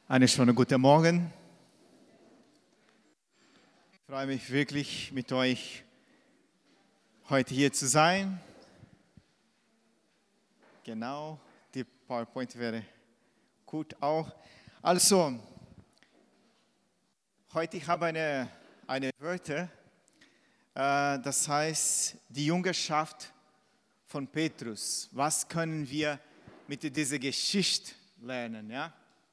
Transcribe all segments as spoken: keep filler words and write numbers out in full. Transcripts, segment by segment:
Einen schönen guten Morgen. Ich freue mich wirklich, mit euch heute hier zu sein. Genau, die PowerPoint wäre gut auch. Also, heute ich habe eine, eine Wörter, äh, das heißt die Jüngerschaft von Petrus. Was können wir mit dieser Geschichte lernen? Ja?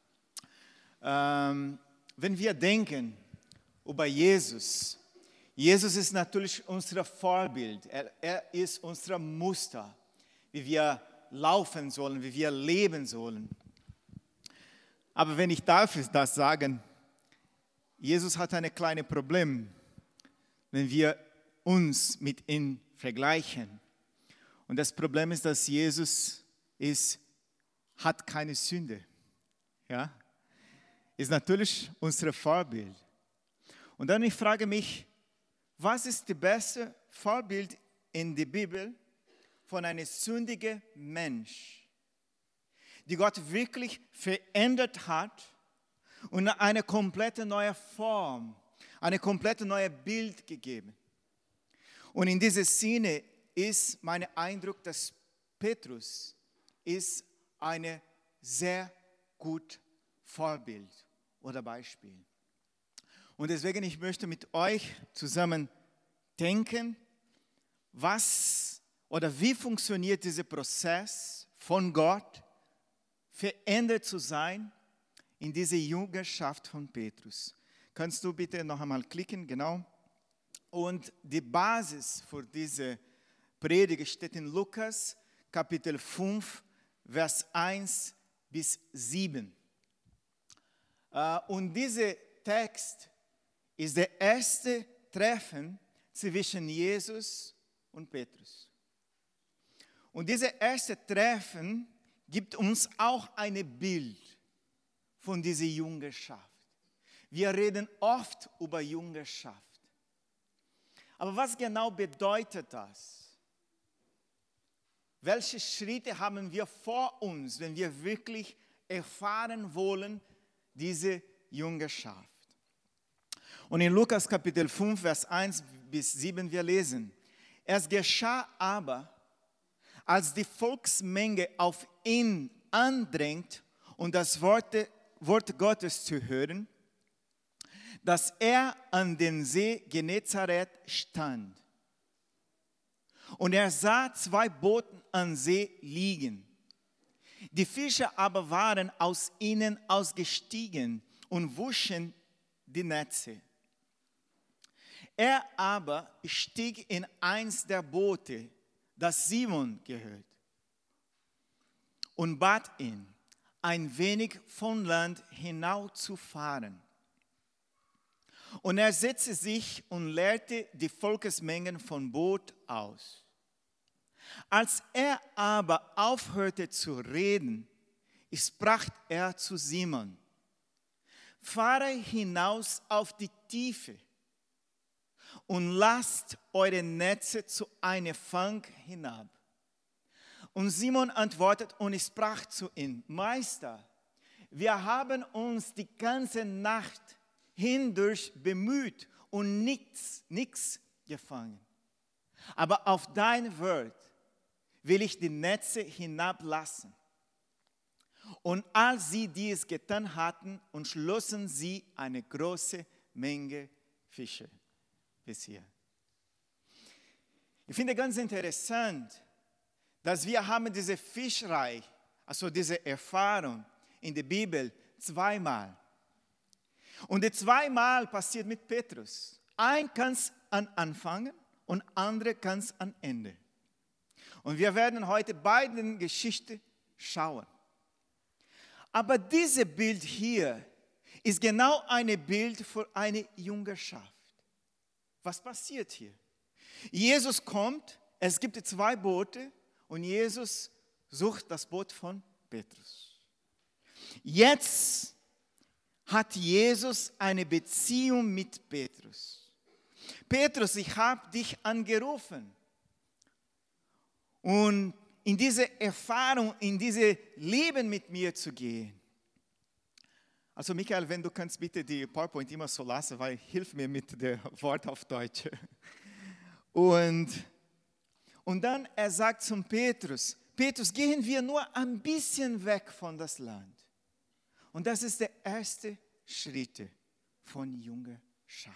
Ähm, wenn wir denken über Jesus, Jesus ist natürlich unser Vorbild, er, er ist unser Muster, wie wir laufen sollen, wie wir leben sollen. Aber wenn ich darf das sagen, Jesus hat ein kleines Problem, wenn wir uns mit ihm vergleichen. Und das Problem ist, dass Jesus ist, hat keine Sünde. Ja? Ist natürlich unser Vorbild. Und dann ich frage mich, was ist das beste Vorbild in der Bibel von einem sündigen Mensch, die Gott wirklich verändert hat und eine komplette neue Form, eine komplette neue Bild gegeben. Und in dieser Szene ist mein Eindruck, dass Petrus ist ein sehr gutes Vorbild oder Beispiel. Und deswegen, ich möchte mit euch zusammen denken, was oder wie funktioniert dieser Prozess von Gott, verändert zu sein in diese Jüngerschaft von Petrus. Kannst du bitte noch einmal klicken, genau. Und die Basis für diese Predigt steht in Lukas, Kapitel fünf, Vers eins bis sieben. Und dieser Text ist der erste Treffen zwischen Jesus und Petrus. Und dieses erste Treffen gibt uns auch ein Bild von dieser Jüngerschaft. Wir reden oft über Jüngerschaft. Aber was genau bedeutet das? Welche Schritte haben wir vor uns, wenn wir wirklich erfahren wollen, diese Jüngerschaft? Und in Lukas Kapitel fünf, Vers eins bis sieben wir lesen, es geschah aber, als die Volksmenge auf ihn andrängt und das Wort, Wort Gottes zu hören, dass er an den See Genezareth stand. Und er sah zwei Boote am See liegen. Die Fischer aber waren aus ihnen ausgestiegen und wuschen die Netze. Er aber stieg in eins der Boote, das Simon gehört, und bat ihn, ein wenig von Land hinauszufahren. Und er setzte sich und leerte die Volksmengen vom Boot aus. Als er aber aufhörte zu reden, sprach er zu Simon, fahre hinaus auf die Tiefe und lasst eure Netze zu einem Fang hinab. Und Simon antwortet und sprach zu ihm, Meister, wir haben uns die ganze Nacht hindurch bemüht und nichts, nichts gefangen. Aber auf dein Wort will ich die Netze hinablassen. Und als sie dies getan hatten, schlossen sie eine große Menge Fische. Bis hier. Ich finde ganz interessant, dass wir haben diese Fischerei, also diese Erfahrung in der Bibel zweimal. Und die zweimal passiert mit Petrus. Ein kann es an Anfang und andere kann es am Ende. Und wir werden heute beide Geschichten schauen. Aber dieses Bild hier ist genau ein Bild für eine Jüngerschaft. Was passiert hier? Jesus kommt, es gibt zwei Boote und Jesus sucht das Boot von Petrus. Jetzt hat Jesus eine Beziehung mit Petrus. Petrus, ich habe dich angerufen. Und in diese Erfahrung, in dieses Leben mit mir zu gehen. Also Michael, wenn du kannst bitte die PowerPoint immer so lassen, weil hilf mir mit dem Wort auf Deutsch. Und, und dann er sagt zum Petrus, Petrus, gehen wir nur ein bisschen weg von das Land. Und das ist der erste Schritt von Jüngerschaft.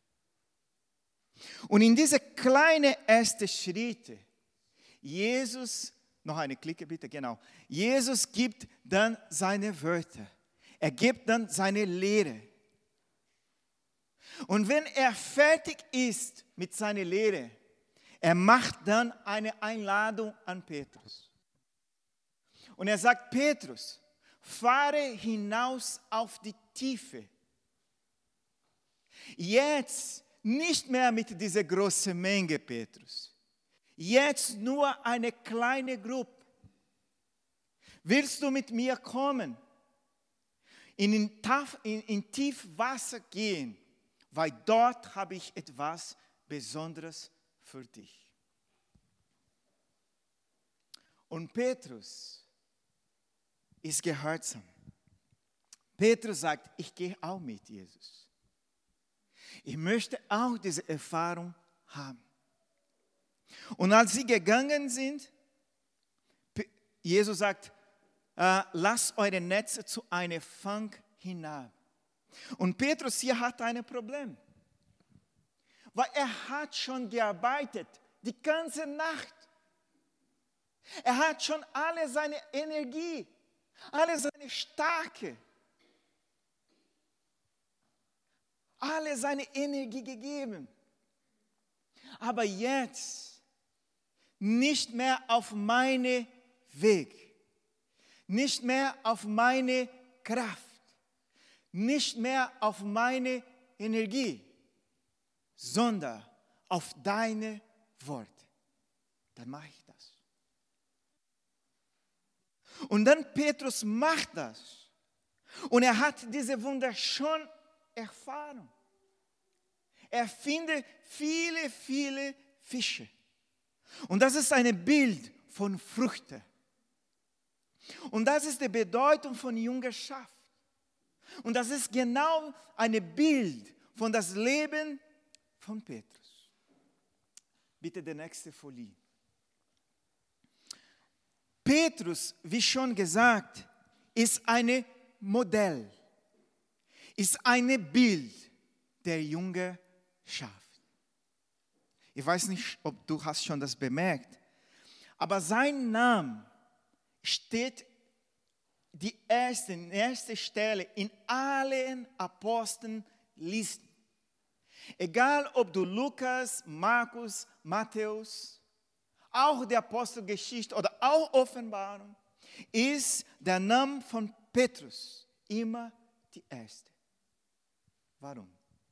Und in diese kleinen ersten Schritte, Jesus, noch eine Klicke bitte, genau, Jesus gibt dann seine Wörter. Er gibt dann seine Lehre. Und wenn er fertig ist mit seiner Lehre, er macht dann eine Einladung an Petrus. Und er sagt, Petrus, fahre hinaus auf die Tiefe. Jetzt nicht mehr mit dieser großen Menge, Petrus. Jetzt nur eine kleine Gruppe. Willst du mit mir kommen? In, in, in, in Tiefwasser gehen, weil dort habe ich etwas Besonderes für dich. Und Petrus ist gehorsam. Petrus sagt, ich gehe auch mit Jesus. Ich möchte auch diese Erfahrung haben. Und als sie gegangen sind, Jesus sagt, äh, lasst eure Netze zu einem Fang hinab. Und Petrus hier hat ein Problem. Weil er hat schon gearbeitet, die ganze Nacht. Er hat schon alle seine Energie, alle seine Stärke, alle seine Energie gegeben. Aber jetzt nicht mehr auf meinen Weg, nicht mehr auf meine Kraft, nicht mehr auf meine Energie, sondern auf deine Worte. Dann mache ich das. Und dann Petrus macht das. Und er hat diese wunderschöne Erfahrung. Er findet viele, viele Fische. Und das ist ein Bild von Früchten. Und das ist die Bedeutung von Jüngerschaft. Und das ist genau ein Bild von das Leben von Petrus. Bitte die nächste Folie. Petrus, wie schon gesagt, ist ein Modell, ist ein Bild der Jüngerschaft. Ich weiß nicht, ob du hast schon das bemerkt, aber sein Name steht die erste, erste Stelle in allen Apostelnlisten. Egal, ob du Lukas, Markus, Matthäus, auch die Apostelgeschichte oder auch Offenbarung, ist der Name von Petrus immer die erste. Warum?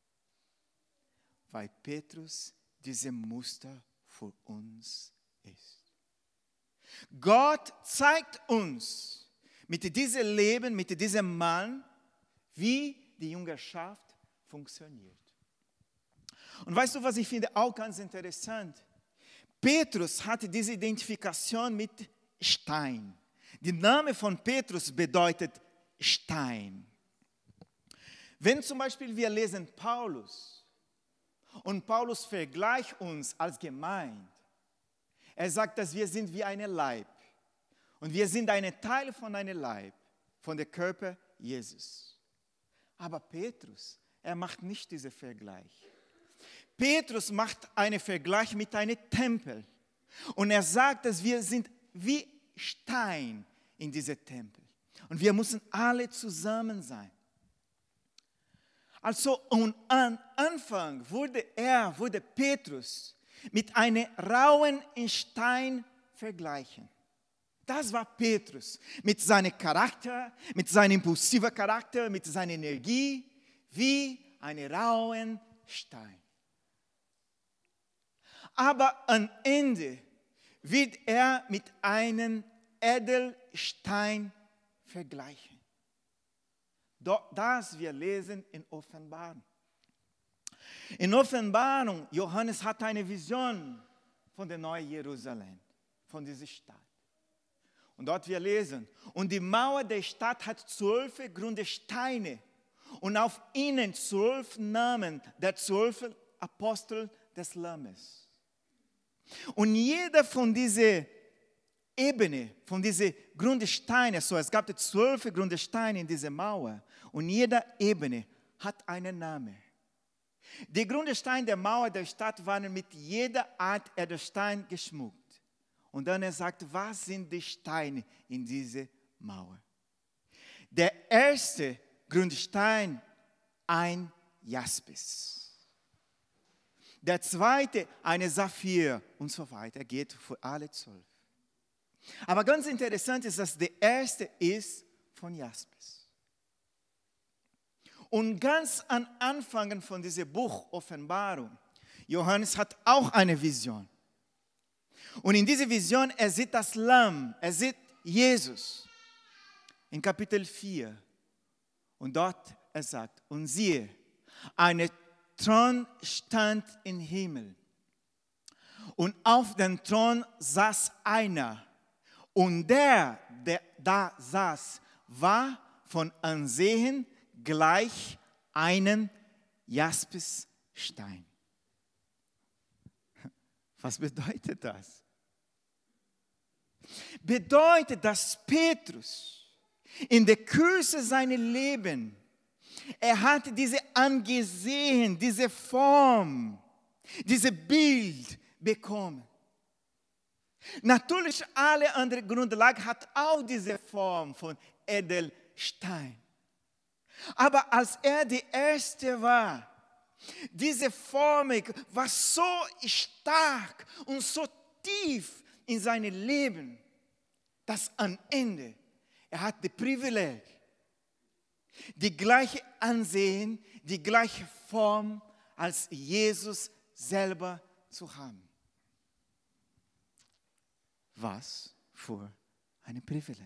Weil Petrus dieses Muster für uns ist. Gott zeigt uns mit diesem Leben, mit diesem Mann, wie die Jüngerschaft funktioniert. Und weißt du, was ich finde auch ganz interessant? Petrus hatte diese Identifikation mit Stein. Der Name von Petrus bedeutet Stein. Wenn zum Beispiel wir lesen Paulus und Paulus vergleicht uns als Gemeinde, er sagt, dass wir sind wie ein Leib und wir sind ein Teil von einem Leib, von dem Körper Jesus. Aber Petrus, er macht nicht diesen Vergleich. Petrus macht einen Vergleich mit einem Tempel und er sagt, dass wir sind wie Stein in diesem Tempel und wir müssen alle zusammen sein. Also am Anfang wurde er, wurde Petrus mit einem rauen Stein vergleichen. Das war Petrus mit seinem Charakter, mit seinem impulsiven Charakter, mit seiner Energie, wie ein rauen Stein. Aber am Ende wird er mit einem Edelstein vergleichen. Das wir lesen in Offenbarung. In Offenbarung, Johannes hat eine Vision von der neuen Jerusalem, von dieser Stadt. Und dort wir lesen, und die Mauer der Stadt hat zwölf Grundsteine und auf ihnen zwölf Namen der zwölf Apostel des Lammes. Und jeder von dieser Ebene, von diesen Grundsteinen, so es gab zwölf Grundsteine in dieser Mauer und jede Ebene hat einen Namen. Die Grundsteine der Mauer der Stadt waren mit jeder Art Edelstein geschmückt. Und dann er sagt, was sind die Steine in dieser Mauer? Der erste Grundstein, ein Jaspis. Der zweite, eine Saphir und so weiter, geht für alle zwölf. Aber ganz interessant ist, dass der erste ist von Jaspis. Und ganz am Anfang von diesem Buch Offenbarung, Johannes hat auch eine Vision. Und in dieser Vision, er sieht das Lamm, er sieht Jesus. In Kapitel vier. Und dort, er sagt, und siehe, ein Thron stand im Himmel. Und auf dem Thron saß einer. Und der, der da saß, war von Ansehen gleich einem Jaspisstein. Was bedeutet das? Bedeutet, dass Petrus in der Kürze seines Lebens, er hat diese angesehen, diese Form, dieses Bild bekommen. Natürlich, alle anderen Grundlagen hat auch diese Form von Edelstein. Aber als er der Erste war, diese Form war so stark und so tief in seinem Leben, dass am Ende er hat das Privileg, die gleiche Ansehen, die gleiche Form als Jesus selber zu haben. Was für ein Privileg.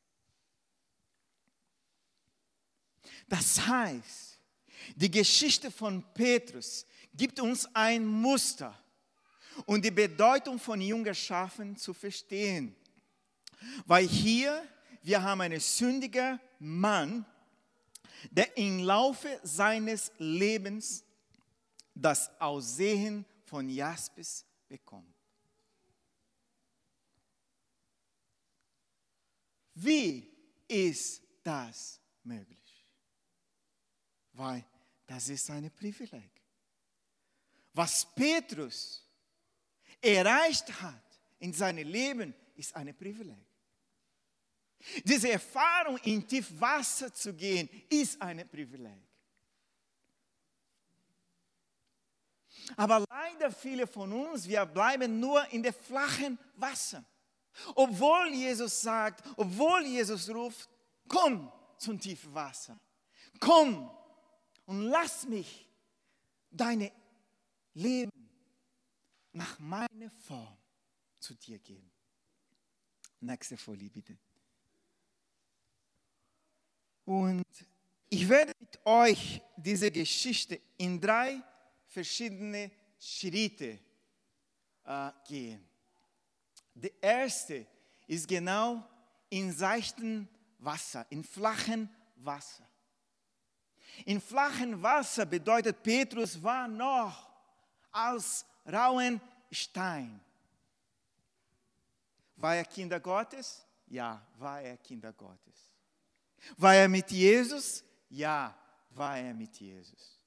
Das heißt, die Geschichte von Petrus gibt uns ein Muster, um die Bedeutung von Jüngerschaften zu verstehen. Weil hier, wir haben einen sündigen Mann, der im Laufe seines Lebens das Aussehen von Jaspis bekommt. Wie ist das möglich? Weil das ist ein Privileg. Was Petrus erreicht hat in seinem Leben, ist ein Privileg. Diese Erfahrung, in Tiefwasser zu gehen, ist ein Privileg. Aber leider viele von uns, wir bleiben nur in dem flachen Wasser. Obwohl Jesus sagt, obwohl Jesus ruft, komm zum tiefen Wasser. Komm und lass mich dein Leben nach meiner Form zu dir geben. Nächste Folie bitte. Und ich werde mit euch diese Geschichte in drei verschiedene Schritte äh, gehen. Der erste ist genau in seichtem Wasser, in flachem Wasser. In flachem Wasser bedeutet, Petrus war noch als rauen Stein. War er Kinder Gottes? Ja, war er Kinder Gottes. War er mit Jesus? Ja, war er mit Jesus.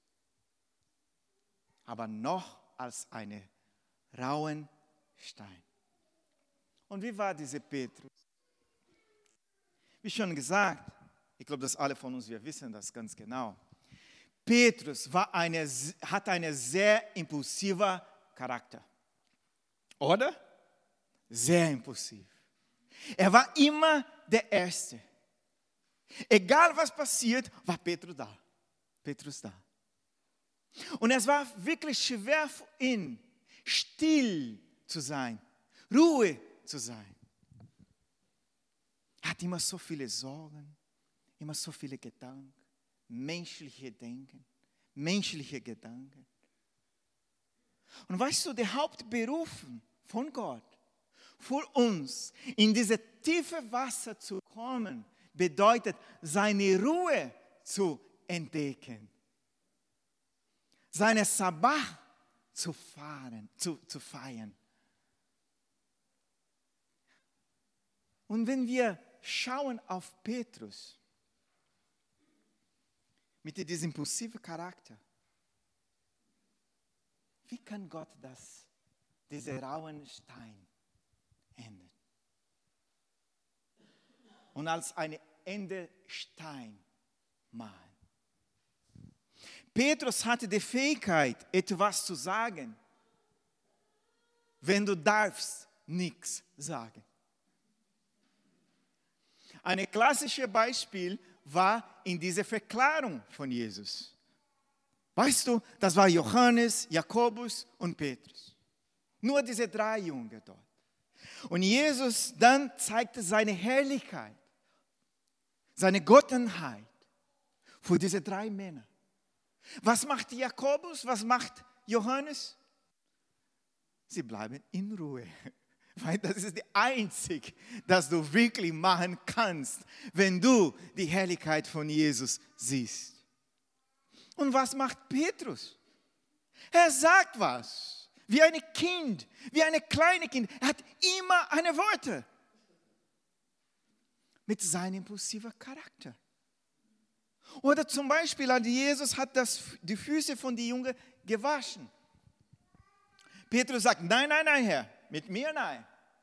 Aber noch als einen rauen Stein. Und wie war dieser Petrus? Wie schon gesagt, ich glaube, dass alle von uns, wir wissen das ganz genau. Petrus war eine, hat einen sehr impulsiven Charakter. Oder? Sehr impulsiv. Er war immer der Erste. Egal was passiert, war Petrus da. Petrus da. Und es war wirklich schwer für ihn, still zu sein, Ruhe zu sein. Er hat immer so viele Sorgen, immer so viele Gedanken, menschliche Denken, menschliche Gedanken. Und weißt du, der Hauptberuf von Gott, für uns in diese tiefe Wasser zu kommen, bedeutet, seine Ruhe zu entdecken. Seine Sabbat zu fahren, zu, zu feiern. Und wenn wir schauen auf Petrus, mit diesem impulsiven Charakter, wie kann Gott das, diesen rauen Stein ändern? Und als ein Endestein malen. Petrus hatte die Fähigkeit, etwas zu sagen, wenn du darfst nichts sagen. Ein klassisches Beispiel war in dieser Verklärung von Jesus. Weißt du, das war Johannes, Jakobus und Petrus. Nur diese drei Jünger dort. Und Jesus dann zeigte seine Herrlichkeit, seine Gottenheit für diese drei Männer. Was macht Jakobus? Was macht Johannes? Sie bleiben in Ruhe. Weil das ist die Einzige, das du wirklich machen kannst, wenn du die Herrlichkeit von Jesus siehst. Und was macht Petrus? Er sagt was, wie ein Kind, wie ein kleines Kind. Er hat immer eine Worte. Mit seinem impulsiven Charakter. Oder zum Beispiel, Jesus hat das, die Füße von den Jungen gewaschen. Petrus sagt, nein, nein, nein, Herr, mit mir nein.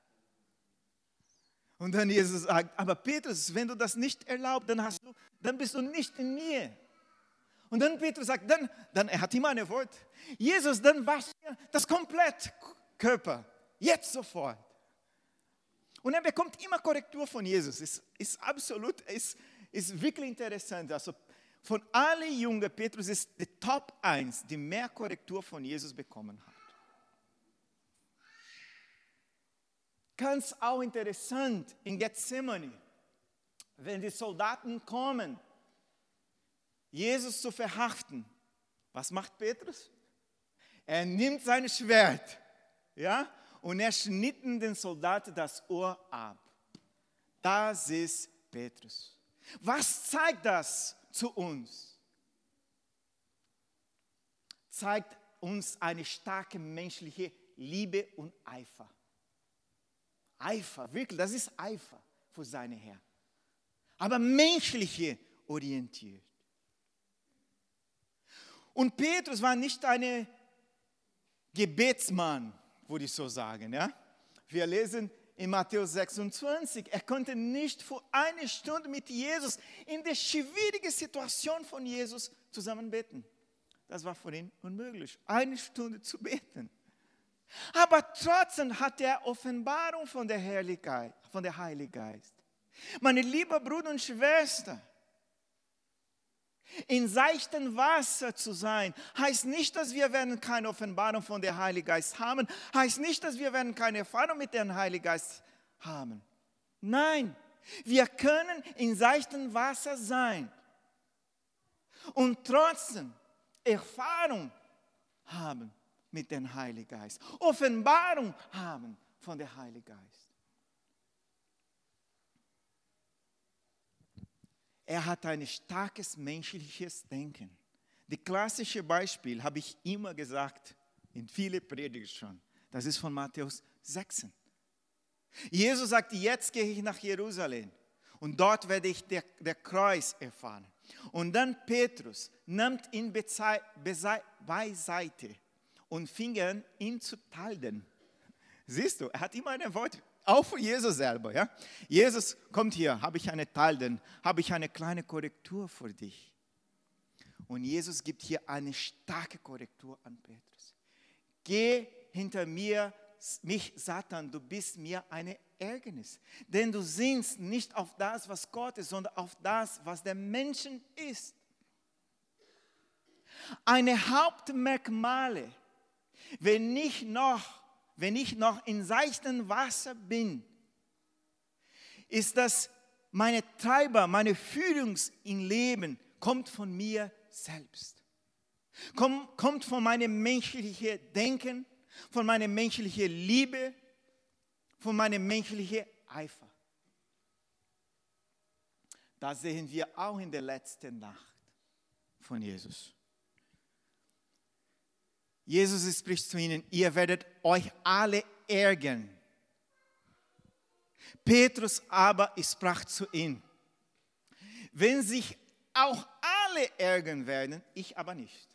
Und dann Jesus sagt, aber Petrus, wenn du das nicht erlaubst, dann, hast du, dann bist du nicht in mir. Und dann Petrus sagt, dann, dann er hat immer ein Wort. Jesus, dann wasch das komplett Körper, jetzt sofort. Und er bekommt immer Korrektur von Jesus. Es ist absolut, es ist wirklich interessant. Also von allen Jungen, Petrus ist die Top eins, die mehr Korrektur von Jesus bekommen hat. Ganz auch interessant in Gethsemane, wenn die Soldaten kommen, Jesus zu verhaften. Was macht Petrus? Er nimmt sein Schwert, ja, und er schnitt den Soldaten das Ohr ab. Das ist Petrus. Was zeigt das zu uns? Zeigt uns eine starke menschliche Liebe und Eifer. Eifer, wirklich, das ist Eifer für seine Herr. Aber menschliche orientiert. Und Petrus war nicht ein Gebetsmann, würde ich so sagen. Ja? Wir lesen in Matthäus sechsundzwanzig, er konnte nicht für eine Stunde mit Jesus in der schwierigen Situation von Jesus zusammen beten. Das war für ihn unmöglich, eine Stunde zu beten. Aber trotzdem hat er Offenbarung von der Herrlichkeit, von der Heiligen Geist. Meine lieben Brüder und Schwestern, in seichtem Wasser zu sein, heißt nicht, dass wir werden keine Offenbarung von der Heiligen Geist haben, heißt nicht, dass wir werden keine Erfahrung mit dem Heiligen Geist haben. Nein, wir können in seichtem Wasser sein und trotzdem Erfahrung haben mit dem Heiligen Geist. Offenbarung haben von dem Heiligen Geist. Er hat ein starkes menschliches Denken. Das klassische Beispiel habe ich immer gesagt, in vielen Predigten schon. Das ist von Matthäus sechzehn. Jesus sagt, jetzt gehe ich nach Jerusalem und dort werde ich der, der Kreuz erfahren. Und dann Petrus nimmt ihn beiseite und fing an, ihn zu teilen. Siehst du, er hat immer ein Wort, auch für Jesus selber. Ja? Jesus, kommt hier, habe ich eine Teilen, habe ich eine kleine Korrektur für dich. Und Jesus gibt hier eine starke Korrektur an Petrus. Geh hinter mir, mich Satan, du bist mir eine Ärgernis. Denn du sinnst nicht auf das, was Gott ist, sondern auf das, was der Menschen ist. Eine Hauptmerkmale, wenn ich noch, wenn ich noch in seichtem Wasser bin, ist, dass meine Treiber, meine Führung im Leben kommt von mir selbst. Kommt, kommt von meinem menschlichen Denken, von meiner menschlichen Liebe, von meinem menschlichen Eifer. Das sehen wir auch in der letzten Nacht von Jesus. Jesus spricht zu ihnen, ihr werdet euch alle ärgern. Petrus aber sprach zu ihm, wenn sich auch alle ärgern werden, ich aber nicht.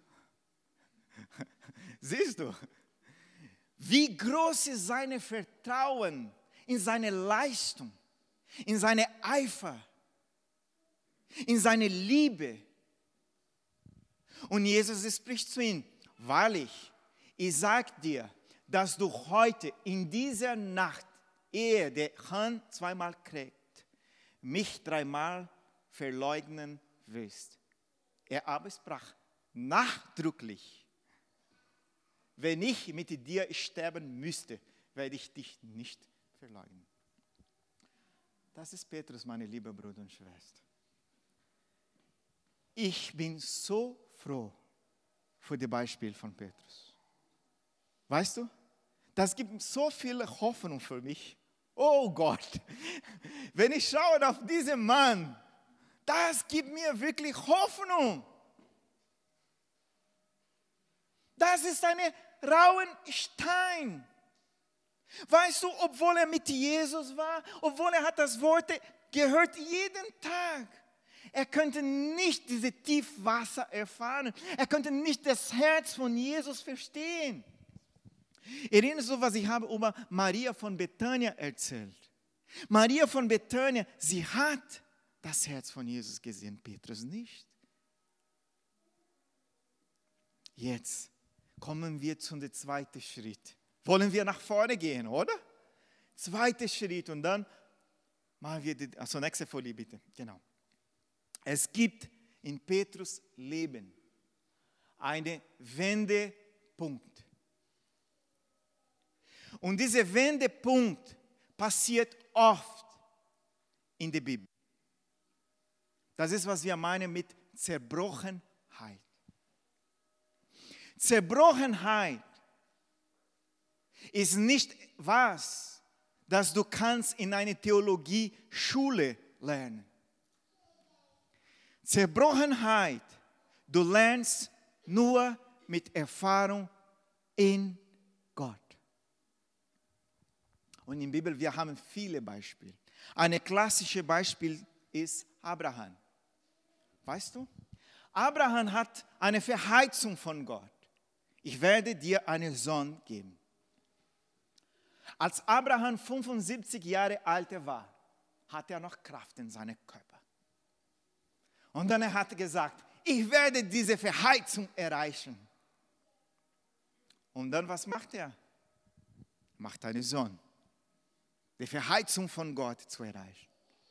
Siehst du, wie groß ist sein Vertrauen in seine Leistung, in seine Eifer, in seine Liebe. Und Jesus spricht zu ihm, wahrlich, ich sage dir, dass du heute in dieser Nacht, ehe der Hahn zweimal kräht, mich dreimal verleugnen wirst. Er aber sprach nachdrücklich, wenn ich mit dir sterben müsste, werde ich dich nicht verleugnen. Das ist Petrus, meine liebe Brüder und Schwestern. Ich bin so froh für das Beispiel von Petrus. Weißt du, das gibt so viel Hoffnung für mich. Oh Gott, wenn ich schaue auf diesen Mann, das gibt mir wirklich Hoffnung. Das ist ein rauen Stein. Weißt du, obwohl er mit Jesus war, obwohl er hat das Wort gehört jeden Tag, er könnte nicht diese Tiefwasser erfahren. Er könnte nicht das Herz von Jesus verstehen. Erinnerst du, was ich habe über Maria von Bethania erzählt? Maria von Bethania, sie hat das Herz von Jesus gesehen, Petrus nicht. Jetzt kommen wir zu dem zweiten Schritt. Wollen wir nach vorne gehen, oder? Zweiter Schritt und dann machen wir die, also nächste Folie bitte, genau. Es gibt in Petrus Leben einen Wendepunkt. Und dieser Wendepunkt passiert oft in der Bibel. Das ist, was wir meinen mit Zerbrochenheit. Zerbrochenheit ist nicht was, das du kannst in einer Theologieschule lernen. Zerbrochenheit, du lernst nur mit Erfahrung in Gott. Und in der Bibel, wir haben viele Beispiele. Ein klassisches Beispiel ist Abraham. Weißt du? Abraham hat eine Verheißung von Gott. Ich werde dir einen Sohn geben. Als Abraham fünfundsiebzig Jahre alt war, hatte er noch Kraft in seinem Körper. Und dann hat er gesagt, ich werde diese Verheißung erreichen. Und dann, was macht er? Macht einen Sohn. Die Verheißung von Gott zu erreichen.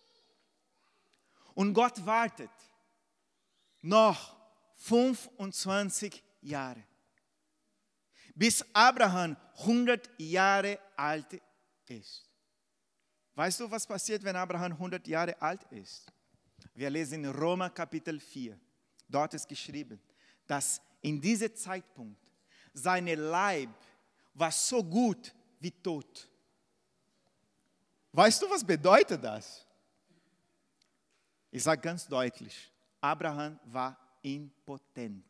Und Gott wartet noch fünfundzwanzig Jahre, bis Abraham hundert Jahre alt ist. Weißt du, was passiert, wenn Abraham hundert Jahre alt ist? Wir lesen in Römer Kapitel vier. Dort ist geschrieben, dass in diesem Zeitpunkt sein Leib war so gut wie tot. Weißt du, was bedeutet das? Ich sage ganz deutlich, Abraham war impotent.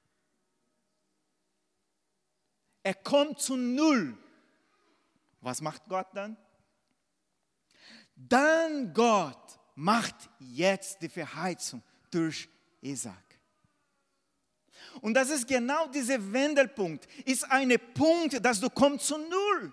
Er kommt zu Null. Was macht Gott dann? Dann Gott macht jetzt die Verheißung durch Isaac. Und das ist genau dieser Wendepunkt. Ist ein Punkt, dass du kommst zu Null.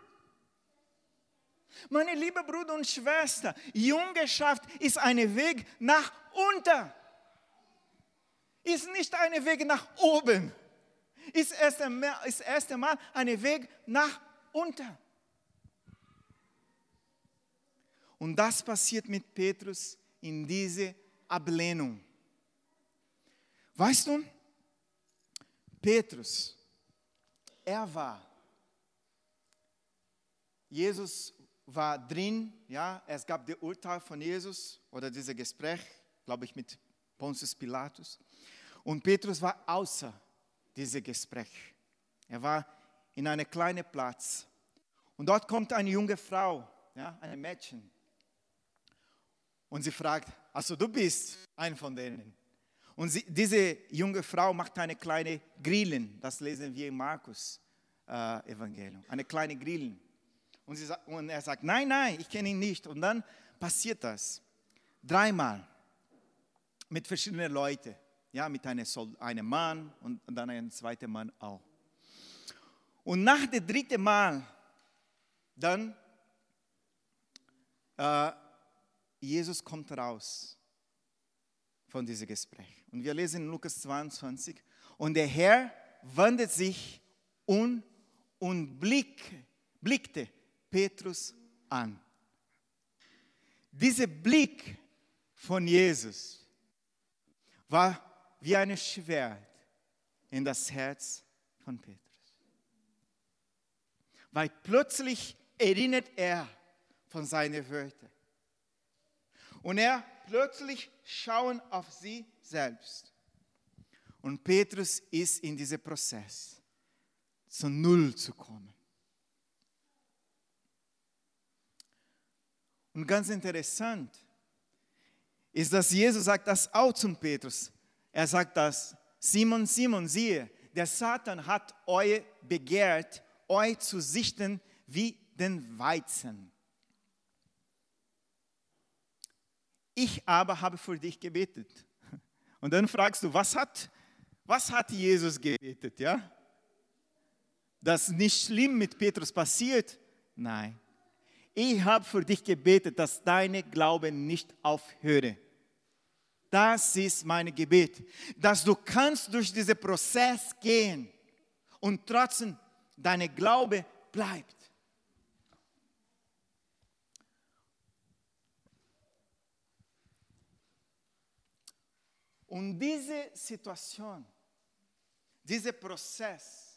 Meine liebe Brüder und Schwestern, Jüngerschaft ist ein Weg nach unten. Ist nicht ein Weg nach oben. Ist erst einmal, ist erst einmal ein Weg nach unten. Und das passiert mit Petrus in dieser Ablehnung. Weißt du, Petrus, er war, Jesus war drin, ja, es gab das Urteil von Jesus oder dieses Gespräch, glaube ich, mit Pontius Pilatus. Und Petrus war außer diesem Gespräch. Er war in einem kleinen Platz. Und dort kommt eine junge Frau, ja, ein Mädchen. Und sie fragt, also du bist ein von denen. Und sie, diese junge Frau macht eine kleine Grillen, das lesen wir im Markus-Evangelium, äh, eine kleine Grillen. Und, sie, und er sagt, nein, nein, ich kenne ihn nicht. Und dann passiert das dreimal mit verschiedenen Leuten. Ja, mit einem, einem Mann und dann einem zweiten Mann auch. Und nach dem dritten Mal, dann, äh, Jesus kommt raus von diesem Gespräch. Und wir lesen in Lukas zweiundzwanzig. Und der Herr wandte sich um und blick, blickte Petrus an. Dieser Blick von Jesus war wie ein Schwert in das Herz von Petrus. Weil plötzlich erinnert er von seinen Wörtern. Und er plötzlich schaut auf sie selbst. Und Petrus ist in diesem Prozess, zu Null zu kommen. Und ganz interessant ist, dass Jesus sagt das auch zum Petrus. Er sagt das, Simon, Simon, siehe, der Satan hat euch begehrt, euch zu sichten wie den Weizen. Ich aber habe für dich gebetet. Und dann fragst du, was hat, was hat Jesus gebetet? Ja? Dass nicht schlimm mit Petrus passiert? Nein. Ich habe für dich gebetet, dass dein Glaube nicht aufhöre. Das ist mein Gebet, dass du kannst durch diesen Prozess gehen und trotzdem dein Glaube bleibt. Und diese Situation, dieser Prozess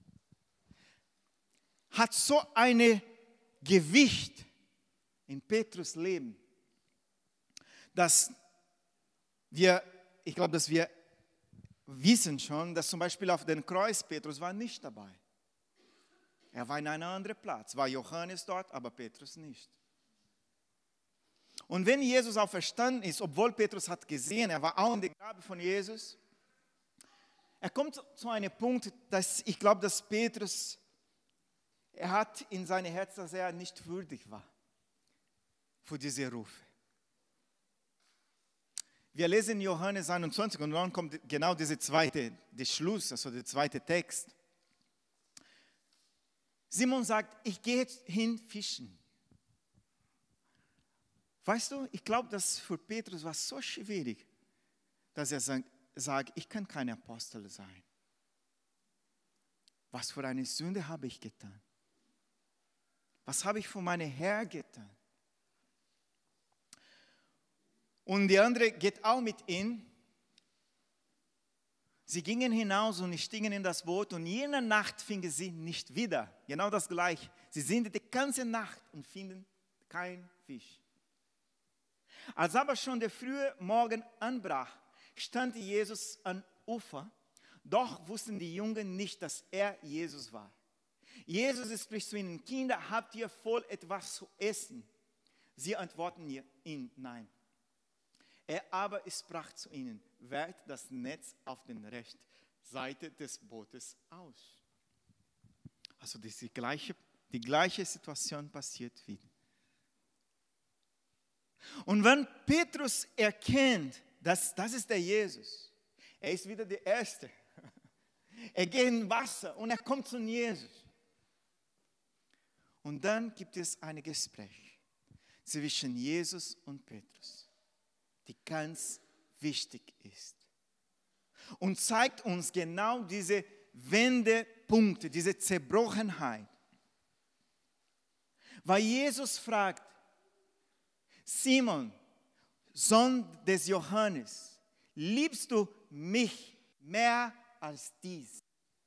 hat so ein Gewicht in Petrus Leben, dass wir, ich glaube, dass wir wissen schon, dass zum Beispiel auf dem Kreuz Petrus war nicht dabei. Er war in einem anderen Platz, war Johannes dort, aber Petrus nicht. Und wenn Jesus auferstanden ist, obwohl Petrus hat gesehen, er war auch in der Grabe von Jesus, er kommt zu einem Punkt, dass ich glaube, dass Petrus, er hat in seinem Herzen, dass er nicht würdig war für diese Rufe. Wir lesen in Johannes einundzwanzig und dann kommt genau dieser zweite, der Schluss, also der zweite Text. Simon sagt, ich gehe jetzt hin fischen. Weißt du, ich glaube, dass für Petrus war so schwierig, dass er sagt, sagt, ich kann kein Apostel sein. Was für eine Sünde habe ich getan? Was habe ich für meine Herr getan? Und die andere geht auch mit ihm. Sie gingen hinaus und stiegen in das Boot und jene Nacht fingen sie nicht wieder. Genau das Gleiche. Sie sind die ganze Nacht und finden keinen Fisch. Als aber schon der frühe Morgen anbrach, stand Jesus am Ufer. Doch wussten die Jungen nicht, dass er Jesus war. Jesus spricht zu ihnen, Kinder, habt ihr voll etwas zu essen? Sie antworten ihm, nein. Er aber sprach zu ihnen, werft das Netz auf den rechten Seite des Bootes aus. Also die gleiche, die gleiche Situation passiert wieder. Und wenn Petrus erkennt, dass das ist der Jesus, er ist wieder der Erste. Er geht in Wasser und er kommt zu Jesus. Und dann gibt es ein Gespräch zwischen Jesus und Petrus, die ganz wichtig ist. Und zeigt uns genau diese Wendepunkte, diese Zerbrochenheit. Weil Jesus fragt, Simon, Sohn des Johannes, liebst du mich mehr als dies?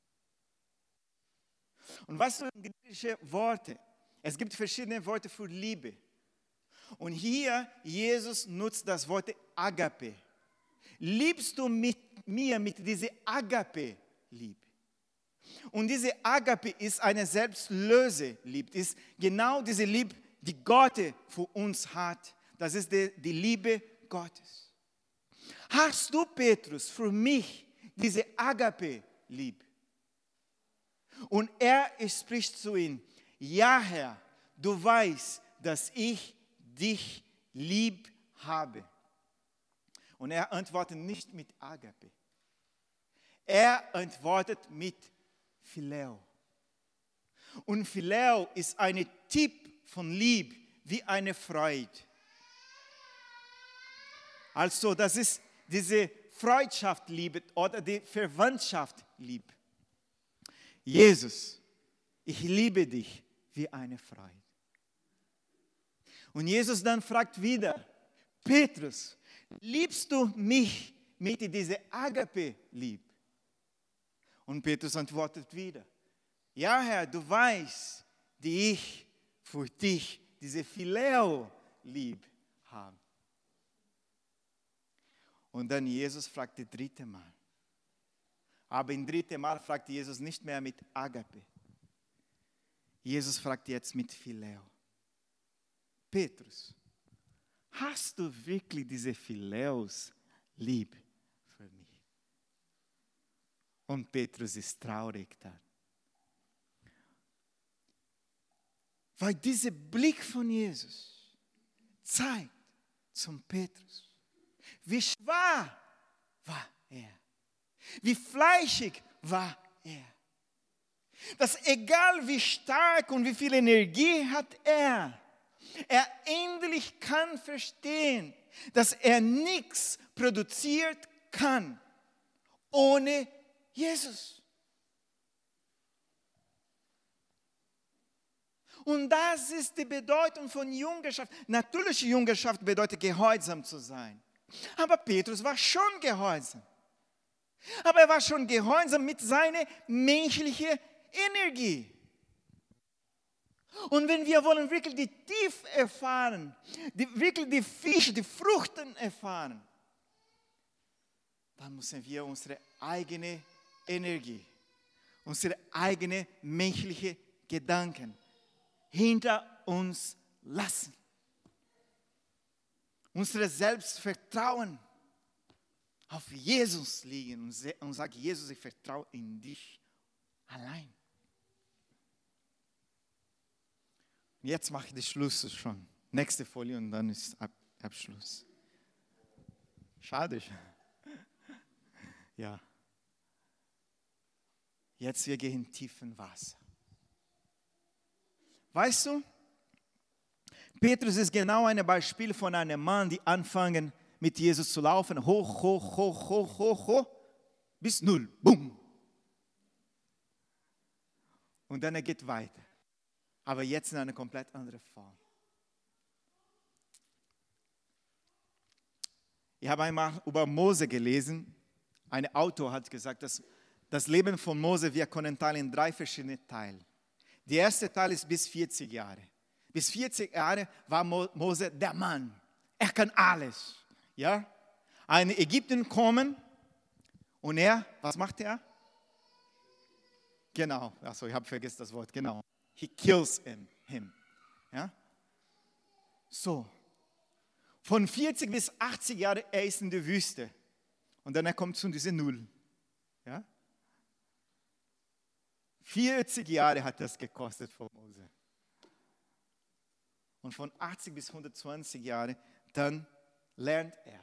Und was sind griechische Worte? Es gibt verschiedene Worte für Liebe. Und hier, Jesus nutzt das Wort Agape. Liebst du mit mir mit dieser Agape-Liebe? Und diese Agape ist eine selbstlose Liebe, ist genau diese Liebe, die Gott für uns hat. Das ist die, die Liebe Gottes. Hast du, Petrus, für mich diese Agape lieb? Und er spricht zu ihm, ja Herr, du weißt, dass ich dich lieb habe. Und er antwortet nicht mit Agape. Er antwortet mit Phileo. Und Phileo ist ein Typ von Liebe wie eine Freude. Also das ist diese Freundschaftsliebe oder die Verwandtschaftsliebe. Jesus, ich liebe dich wie eine Freude. Und Jesus dann fragt wieder, Petrus, liebst du mich mit dieser Agape-Liebe? Und Petrus antwortet wieder, ja Herr, du weißt, die ich für dich diese Phileo-Liebe habe. Und dann Jesus fragt das dritte Mal. Aber im dritten Mal fragt Jesus nicht mehr mit Agape. Jesus fragt jetzt mit Phileo. Petrus, hast du wirklich diese Phileos lieb für mich? Und Petrus ist traurig dann. Weil dieser Blick von Jesus zeigt zum Petrus, wie schwach war er, wie fleischig war er. Dass egal wie stark und wie viel Energie hat er, er endlich kann verstehen, dass er nichts produziert kann ohne Jesus. Und das ist die Bedeutung von Jüngerschaft. Natürliche Jüngerschaft bedeutet, gehorsam zu sein. Aber Petrus war schon gehorsam. Aber er war schon gehorsam mit seiner menschlichen Energie. Und wenn wir wollen wirklich die Tiefe erfahren, die, wirklich die Fische, die Früchte erfahren, dann müssen wir unsere eigene Energie, unsere eigene menschliche Gedanken hinter uns lassen. Unser Selbstvertrauen auf Jesus liegen und sagen, Jesus, ich vertraue in dich allein. Jetzt mache ich den Schluss schon. Nächste Folie und dann ist Ab- Abschluss. Schade. Ja. Jetzt wir gehen tief in Wasser. Weißt du, Petrus ist genau ein Beispiel von einem Mann, die anfangen mit Jesus zu laufen, hoch, hoch, hoch, hoch, hoch, hoch, bis null, bumm. Und dann er geht weiter. Aber jetzt in eine komplett andere Form. Ich habe einmal über Mose gelesen. Ein Autor hat gesagt, dass das Leben von Mose, wir können teilen in drei verschiedene Teile. Der erste Teil ist bis vierzig Jahre. Bis vierzig Jahre war Mose der Mann. Er kann alles. Ja? Ein Ägypten kommen und er, was macht er? Genau, also ich habe vergessen das Wort, genau. He kills him. him. Ja? So, von vierzig bis achtzig Jahre, er ist in der Wüste. Und dann er kommt zu dieser Null. Ja? vierzig Jahre hat das gekostet von Mose. Und von achtzig bis hundertzwanzig Jahre, dann lernt er,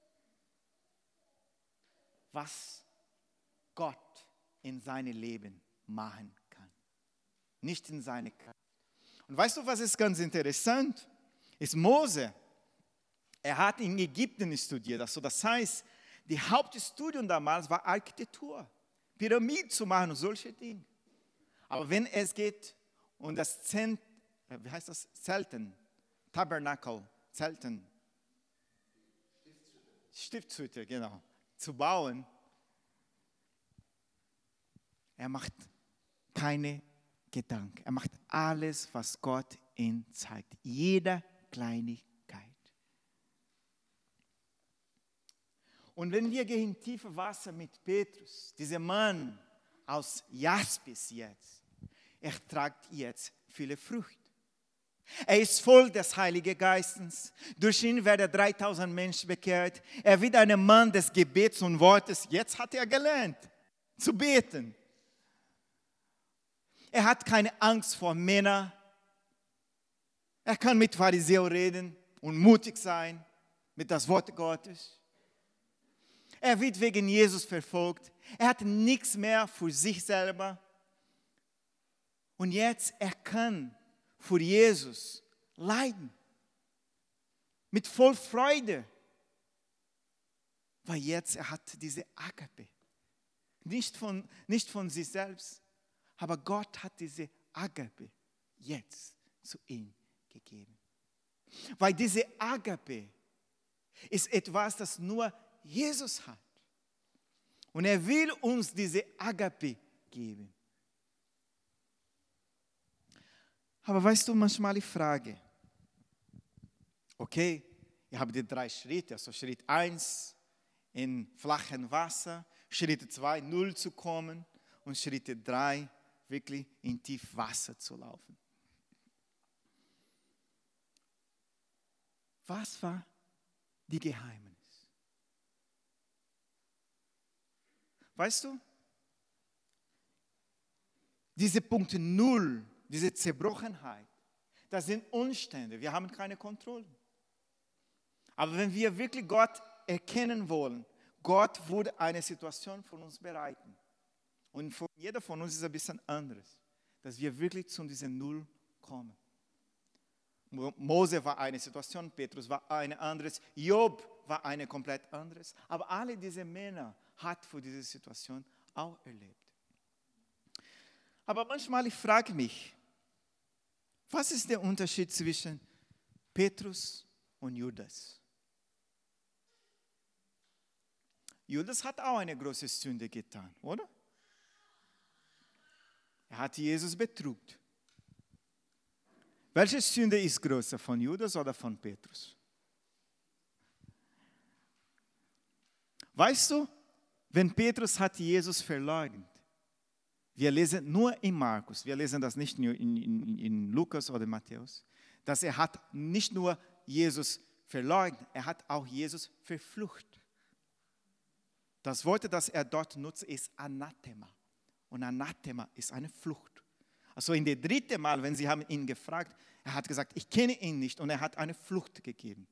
was Gott in seinem Leben machen kann. Nicht in seine Kraft. Und weißt du, was ist ganz interessant? Ist Mose, er hat in Ägypten studiert. Also das heißt, die Hauptstudium damals war Architektur, Pyramiden zu machen und solche Dinge. Aber wenn es geht um das Zelt, wie heißt das? Zelten, Tabernakel, Zelten, Stiftshütte, genau, zu bauen, er macht keine Gedanken. Er macht alles, was Gott ihm zeigt. Jede Kleinigkeit. Und wenn wir gehen in tiefe Wasser mit Petrus, dieser Mann, aus Jaspis jetzt. Er trägt jetzt viele Früchte. Er ist voll des Heiligen Geistes. Durch ihn werden dreitausend Menschen bekehrt. Er wird ein Mann des Gebets und Wortes. Jetzt hat er gelernt, zu beten. Er hat keine Angst vor Männern. Er kann mit Pharisäern reden und mutig sein mit das Wort Gottes. Er wird wegen Jesus verfolgt. Er hat nichts mehr für sich selber. Und jetzt, er kann für Jesus leiden. Mit voll Freude. Weil jetzt, er hat diese Agape. Nicht von, nicht von sich selbst, aber Gott hat diese Agape jetzt zu ihm gegeben. Weil diese Agape ist etwas, das nur Jesus hat. Und er will uns diese Agape geben. Aber weißt du, manchmal die Frage, okay, ich habe die drei Schritte, also Schritt eins in flachem Wasser, Schritt zwei, null zu kommen und Schritt drei wirklich in tief Wasser zu laufen. Was war die Geheimnis? Weißt du, diese Punkte null, diese Zerbrochenheit, das sind Umstände, wir haben keine Kontrolle. Aber wenn wir wirklich Gott erkennen wollen, Gott würde eine Situation von uns bereiten. Und für jeder von uns ist es ein bisschen anderes, dass wir wirklich zu diesem Null kommen. Mose war eine Situation, Petrus war eine andere, Job war eine komplett anderes. Aber alle diese Männer hat für diese Situation auch erlebt. Aber manchmal ich frage mich, was ist der Unterschied zwischen Petrus und Judas? Judas hat auch eine große Sünde getan, oder? Er hat Jesus betrogen. Welche Sünde ist größer, von Judas oder von Petrus? Weißt du, wenn Petrus hat Jesus verleugnet, wir lesen nur in Markus, wir lesen das nicht nur in, in, in Lukas oder Matthäus, dass er hat nicht nur Jesus verleugnet, er hat auch Jesus verflucht. Das Wort, das er dort nutzt, ist Anathema. Und Anathema ist eine Flucht. Also in der dritten Mal, wenn sie haben ihn gefragt, er hat gesagt, ich kenne ihn nicht und er hat eine Flucht gegeben.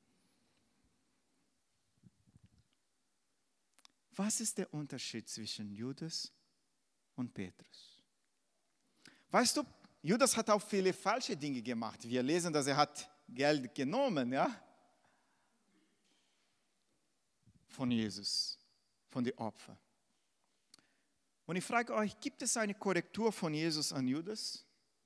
Was ist der Unterschied zwischen Judas und Petrus? Weißt du, Judas hat auch viele falsche Dinge gemacht. Wir lesen, dass er hat Geld genommen, ja, von Jesus, von den Opfern. Und ich frage euch, gibt es eine Korrektur von Jesus an Judas?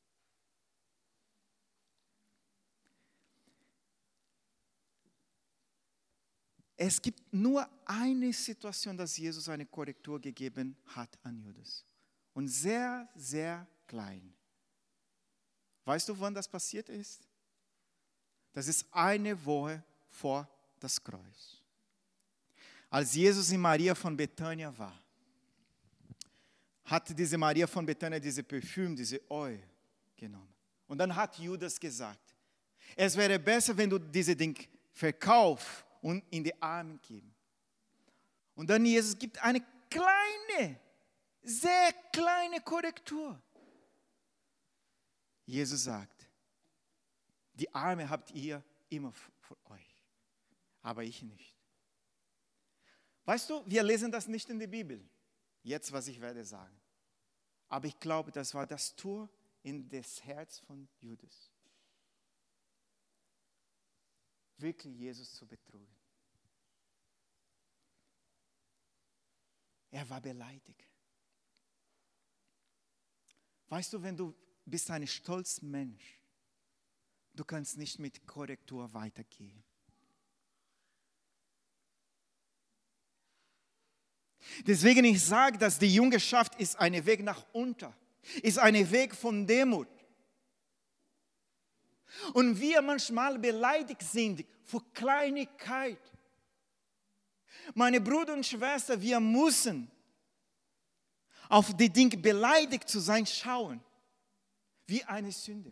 Es gibt nur eine Situation, dass Jesus eine Korrektur gegeben hat an Judas. Und sehr, sehr klein. Weißt du, wann das passiert ist? Das ist eine Woche vor das Kreuz. Als Jesus in Maria von Bethania war, hat diese Maria von Bethania diese Parfüm, diese Öl genommen. Und dann hat Judas gesagt, es wäre besser, wenn du diese Ding verkaufst und in die Armen gibst. Und dann Jesus gibt eine kleine, sehr kleine Korrektur. Jesus sagt, die Arme habt ihr immer für euch, aber ich nicht. Weißt du, wir lesen das nicht in der Bibel. Jetzt, was ich werde sagen. Aber ich glaube, das war das Tor in das Herz von Judas. Wirklich Jesus zu betrügen. Er war beleidigt. Weißt du, wenn du bist ein stolzer Mensch, du kannst nicht mit Korrektur weitergehen. Deswegen ich sage, dass die Jüngerschaft ist ein Weg nach unten, ist ein Weg von Demut. Und wir manchmal beleidigt sind für Kleinigkeit. Meine Brüder und Schwestern, wir müssen auf die Dinge beleidigt zu sein, schauen, wie eine Sünde.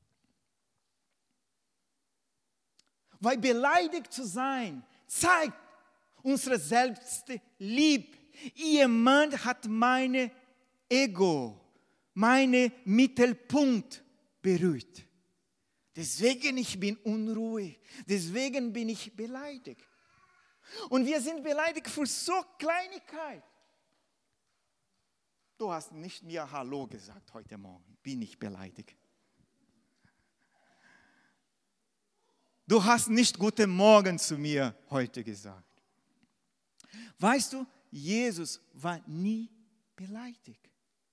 Weil beleidigt zu sein, zeigt unsere Selbstliebe. Jemand hat meine Ego, meine Mittelpunkt berührt. Deswegen ich bin unruhig, deswegen bin ich beleidigt. Und wir sind beleidigt für so Kleinigkeit. Du hast nicht mir Hallo gesagt heute Morgen, bin ich beleidigt. Du hast nicht Guten Morgen zu mir heute gesagt. Weißt du, Jesus war nie beleidigt.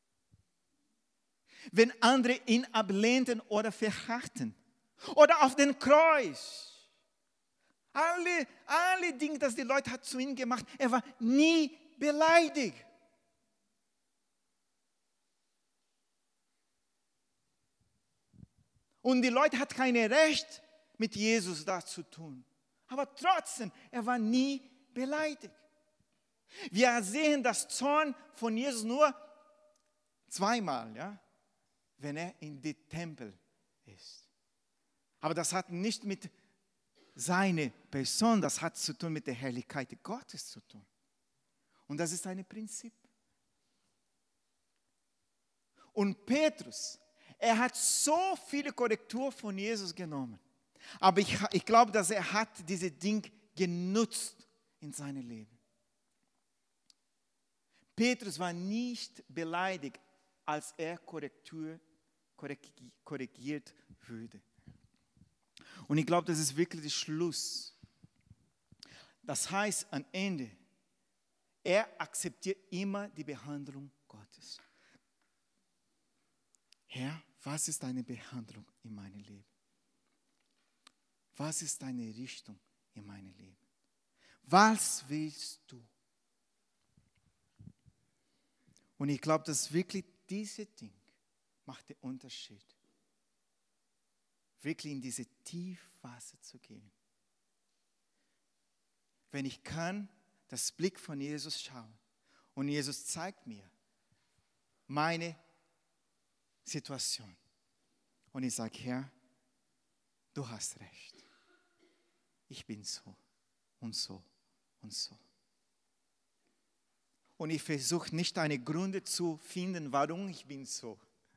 Wenn andere ihn ablehnten oder verharrten oder auf den Kreuz, alle, alle Dinge, die die Leute hat zu ihm gemacht, er war nie beleidigt. Und die Leute hatten kein Recht, mit Jesus das zu tun. Aber trotzdem, er war nie beleidigt. Wir sehen das Zorn von Jesus nur zweimal, ja, wenn er in den Tempel ist. Aber das hat nicht mit seiner Person, das hat zu tun mit der Herrlichkeit Gottes zu tun. Und das ist ein Prinzip. Und Petrus, er hat so viele Korrektur von Jesus genommen. Aber ich, ich glaube, dass er hat diese Dinge genutzt in seinem Leben. Petrus war nicht beleidigt, als er Korrektur, korrigiert würde. Und ich glaube, das ist wirklich der Schluss. Das heißt, am Ende, er akzeptiert immer die Behandlung Gottes. Herr, was ist deine Behandlung in meinem Leben? Was ist deine Richtung in meinem Leben? Was willst du? Und ich glaube, dass wirklich diese Ding macht den Unterschied. Wirklich in diese Tiefwasser zu gehen. Wenn ich kann, das Blick von Jesus schauen und Jesus zeigt mir meine Situation. Und ich sage, Herr, du hast recht. Ich bin so und so und so. Und ich versuche nicht eine Gründe zu finden, warum ich bin so.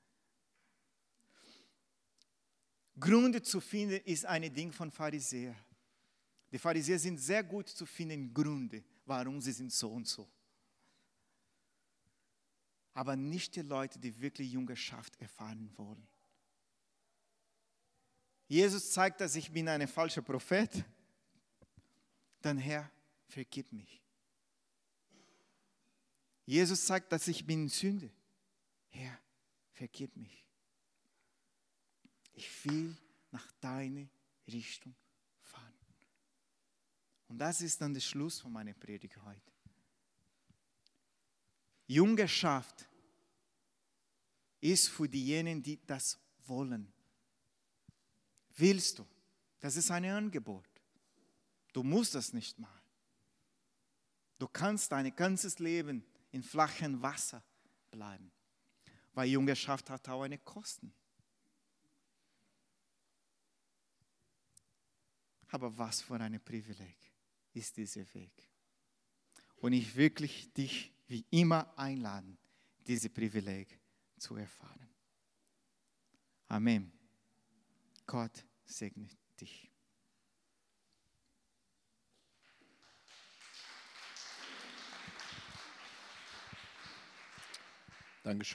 Gründe zu finden ist ein Ding von Pharisäern. Die Pharisäer sind sehr gut zu finden, Gründe, warum sie sind so und so. Aber nicht die Leute, die wirklich Jüngerschaft erfahren wollen. Jesus zeigt, dass ich bin ein falscher Prophet. Dann Herr, vergib mich. Jesus sagt, dass ich bin Sünde. Herr, vergib mich. Ich will nach deiner Richtung fahren. Und das ist dann der Schluss von meiner Predigt heute. Jüngerschaft ist für diejenigen, die das wollen. Willst du? Das ist ein Angebot. Du musst das nicht machen. Du kannst dein ganzes Leben in flachem Wasser bleiben. Weil Jüngerschaft hat auch eine Kosten. Aber was für ein Privileg ist dieser Weg. Und ich wirklich dich wie immer einladen, dieses Privileg zu erfahren. Amen. Gott segne dich. Dankeschön.